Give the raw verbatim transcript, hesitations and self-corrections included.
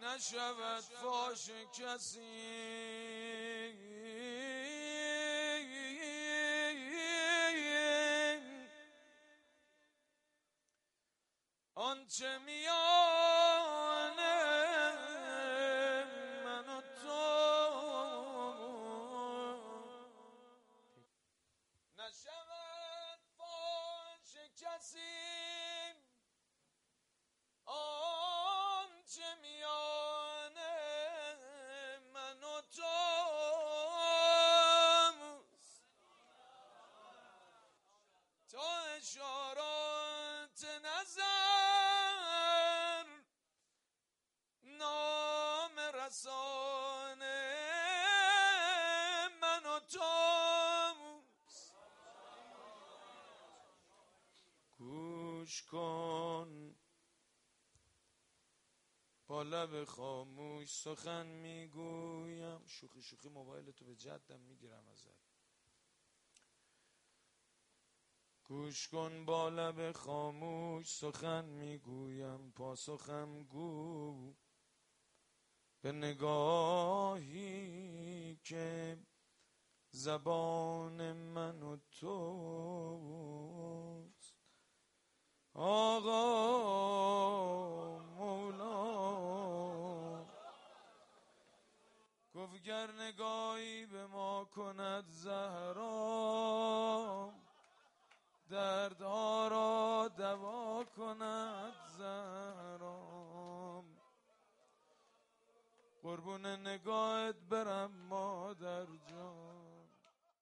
نشود فاش کسی آنچه میان من و تو نشود فاش کسی آنچه میان من و توست تا اشارات نظر نام رسان من و توست گوش کن با لب خاموش سخن میگویم شوخی شوخی موبایلتو به جدم میگیرم ازت گوش کن با لب خاموش سخن میگویم پاسخم گو به نگاهی که زبان من و توست آقا مولا گفت گر نگاهی به ما کند